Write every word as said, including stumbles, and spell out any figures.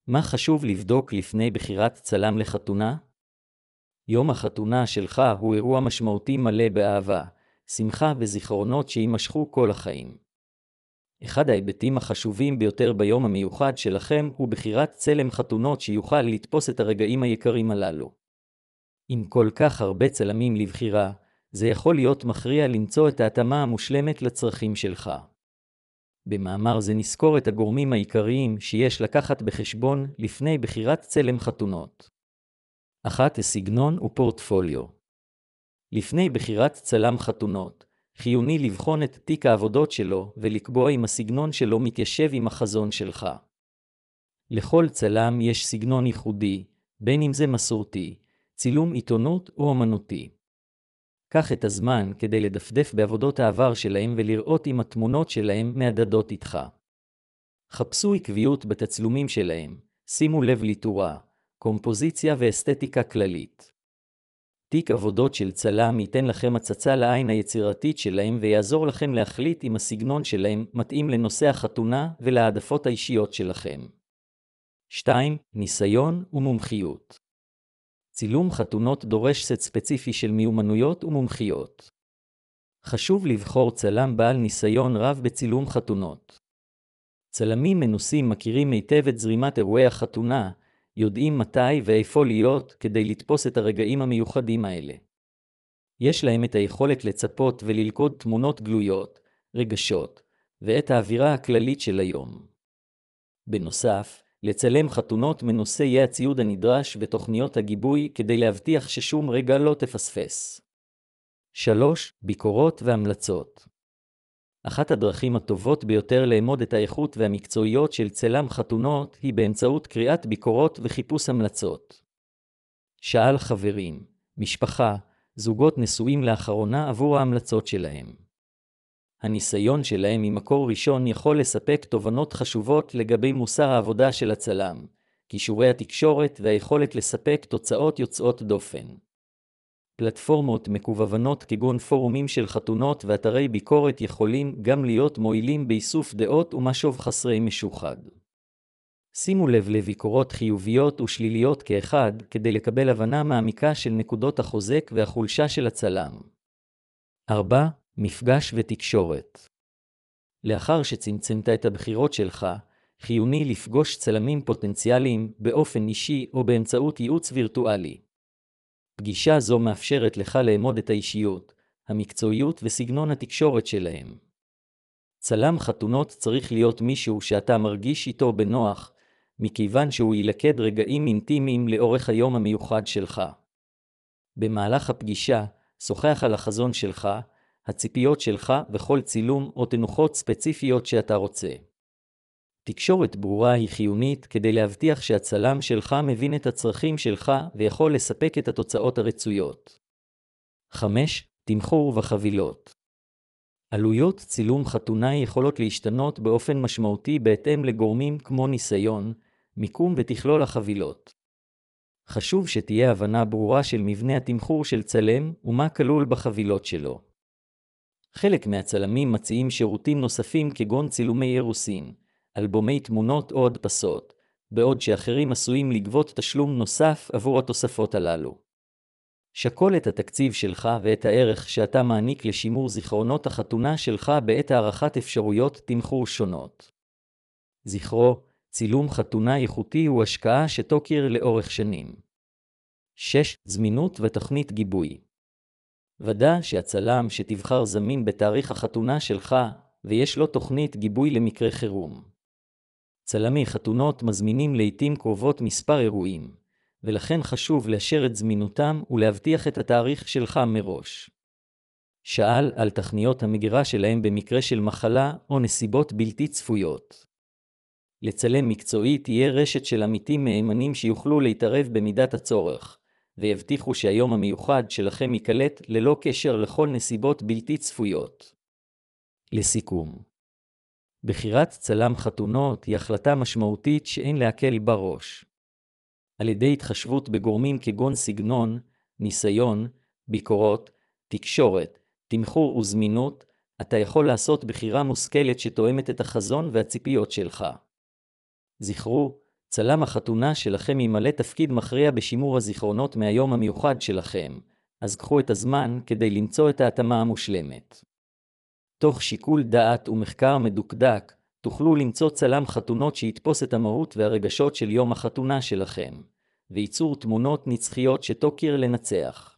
מה חשוב לבדוק לפני בחירת צלם לחתונה? יום החתונה שלך הוא אירוע משמעותי מלא באהבה, שמחה וזיכרונות שימשכו כל החיים. אחד ההיבטים החשובים ביותר ביום המיוחד שלכם הוא בחירת צלם חתונות שיוכל לתפוס את הרגעים היקרים הללו. עם כל כך הרבה צלמים לבחירה, זה יכול להיות מכריע למצוא את ההתאמה המושלמת לצרכים שלך. במאמר זה נזכור את הגורמים העיקריים שיש לקחת בחשבון לפני בחירת צלם חתונות. אחת, סגנון ופורטפוליו. לפני בחירת צלם חתונות, חיוני לבחון את תיק העבודות שלו ולקבוע אם הסגנון שלו מתיישב עם החזון שלך. לכל צלם יש סגנון ייחודי, בין אם זה מסורתי, צילום עיתונות או אמנותי. קח את הזמן כדי לדפדף בעבודות העבר שלהם ולראות אם התמונות שלהם מהדהדות איתך. חפשו עקביות בתצלומים שלהם, שימו לב לתאורה, קומפוזיציה ואסתטיקה כללית. תיק עבודות של צלם ייתן לכם הצצה לעין היצירתית שלהם ויעזור לכם להחליט אם הסגנון שלהם מתאים לנושא החתונה ולהעדפות האישיות שלכם. שתיים. ניסיון ומומחיות. צילום חתונות דורש סט ספציפי של מיומנויות ומומחיות. חשוב לבחור צלם בעל ניסיון רב בצילום חתונות. צלמים מנוסים מכירים היטב את זרימת אירועי החתונה, יודעים מתי ואיפה להיות כדי לתפוס את הרגעים המיוחדים האלה. יש להם את היכולת לצפות וללכוד תמונות גלויות, רגשות, ואת האווירה הכללית של היום. בנוסף, לצלם חתונות מנוסה יהיה הציוד הנדרש ותוכניות הגיבוי כדי להבטיח ששום רגע לא תפספס. שלוש. ביקורות והמלצות. אחת הדרכים הטובות ביותר לאמוד את האיכות והמקצועיות של צלם חתונות היא באמצעות קריאת ביקורות וחיפוש המלצות. שאל חברים, משפחה, זוגות נשואים לאחרונה עבור ההמלצות שלהם. הניסיון שלהם ממקור ראשון יכול לספק תובנות חשובות לגבי מוסר העבודה של הצלם, כישורי התקשורת והיכולת לספק תוצאות יוצאות דופן. פלטפורמות מקוונים כגון פורומים של חתונות ואתרי ביקורת יכולים גם להיות מועילים באיסוף דעות ומשוב חסרי משוחד. שימו לב לביקורות חיוביות ושליליות כאחד כדי לקבל הבנה מעמיקה של נקודות החוזק והחולשה של הצלם. ארבע. מפגש ותקשורת. לאחר שצמצמת את הבחירות שלך, חיוני לפגוש צלמים פוטנציאליים באופן אישי או באמצעות ייעוץ וירטואלי. פגישה זו מאפשרת לך לאמוד את האישיות, המקצועיות וסגנון התקשורת שלהם. צלם חתונות צריך להיות מישהו שאתה מרגיש איתו בנוח, מכיוון שהוא ילכד רגעים אינטימיים לאורך היום המיוחד שלך. במהלך הפגישה, שוחח על החזון שלך, הציפיות שלך וכל צילום או תנוחות ספציפיות שאתה רוצה. תקשורת ברורה היא חיונית כדי להבטיח שהצלם שלך מבין את הצרכים שלך ויכול לספק את התוצאות הרצויות. חמש. תמחור וחבילות. עלויות צילום חתונה יכולות להשתנות באופן משמעותי בהתאם לגורמים כמו ניסיון, מיקום ותכלול החבילות. חשוב שתהיה הבנה ברורה של מבנה התמחור של צלם ומה כלול בחבילות שלו. חלק מהצלמים מציעים שירותים נוספים כגון צילומי אירוסין, אלבומי תמונות או הדפסות, בעוד שאחרים עשויים לגבות תשלום נוסף עבור התוספות הללו. שקול את התקציב שלך ואת הערך שאתה מעניק לשימור זיכרונות החתונה שלך בעת הערכת אפשרויות תמחור שונות. זכרו, צילום חתונה איכותי הוא השקעה שתוקיר לאורך שנים. שש. זמינות ותוכנית גיבוי. ודא שהצלם שתבחר זמין בתאריך החתונה שלך ויש לו תוכנית גיבוי למקרה חירום. צלמי חתונות מזמינים לעתים קרובות מספר אירועים, ולכן חשוב לאשר את זמינותם ולהבטיח את התאריך שלך מראש. שאל על תכניות המגירה שלהם במקרה של מחלה או נסיבות בלתי צפויות. לצלם מקצועי תהיה רשת של עמיתים מהימנים שיוכלו להתערב במידת הצורך, ויבטיחו שהיום המיוחד שלכם יקלט ללא קשר לכל נסיבות בלתי צפויות. לסיכום, בחירת צלם חתונות היא החלטה משמעותית שאין להקל בראש. על ידי התחשבות בגורמים כגון סגנון, ניסיון, ביקורות, תקשורת, תמחור וזמינות, אתה יכול לעשות בחירה מושכלת שתואמת את החזון והציפיות שלך. זכרו, צלם החתונה שלכם ימלא תפקיד מכריע בשימור הזיכרונות מהיום המיוחד שלכם, אז קחו את הזמן כדי למצוא את ההתאמה המושלמת. תוך שיקול דעת ומחקר מדוקדק, תוכלו למצוא צלם חתונות שיתפוס את המהות והרגשות של יום החתונה שלכם, וייצור תמונות נצחיות שתוקיר לנצח.